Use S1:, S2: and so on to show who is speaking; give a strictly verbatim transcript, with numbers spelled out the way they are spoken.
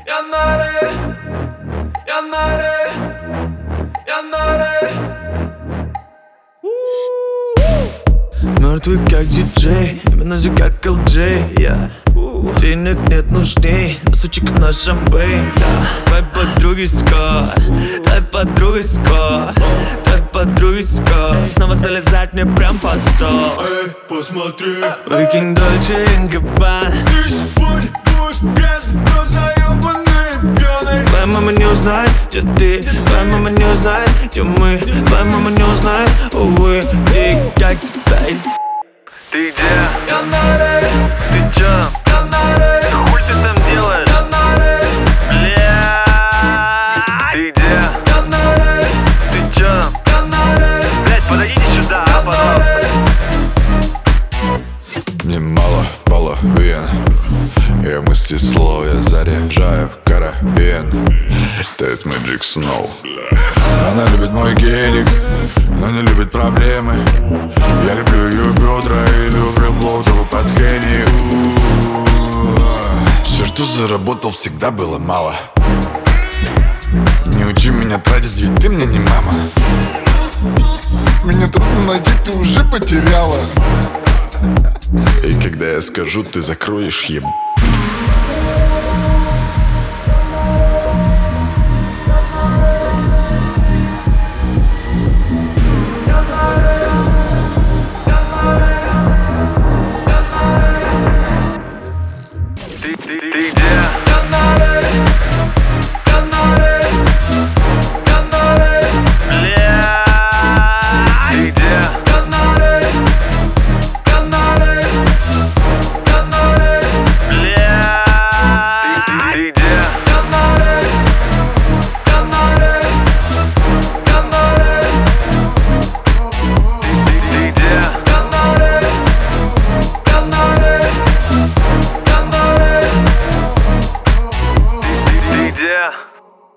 S1: Яннаре, Яннаре, Яннаре. Мертвый как диджей, именно же как эл джей, yeah. Денег нет нужней, сучек на шампейн, да. Твоей подруги скоро, твоей подруги скоро, твоей подруги скоро снова залезать мне прям под стол.
S2: Эй, посмотри,
S1: выкинь Дольче и Габбана.
S2: ты сегодня будешь грязный, но заебанный, пьяный.
S1: Твоя мама не узнает, где ты, твоя мама не узнает, где мы. Твоя мама не узнает, увы, и как тебя.
S3: Ты где?
S1: Яннаре,
S3: Ты чё?
S1: Яннаре,
S3: Хуй ты там делаешь?
S1: Яннаре,
S3: Бля! Ты где?
S1: Яннаре,
S3: Ты чё?
S1: Яннаре,
S3: Блять, подойдите сюда, а, пожалуйста.
S2: Мне мало половин, я мысли слова, я заряжаю карабин. Тает Magic Snow. Она любит мой гелик, но не любит проблемы. Я люблю ее бедра и люблю блоудову под Хенни. Все, что заработал, всегда было мало. Не учи меня тратить, ведь ты мне не мама. Меня трудно найти, ты уже потеряла. И когда я скажу, ты закроешь еб...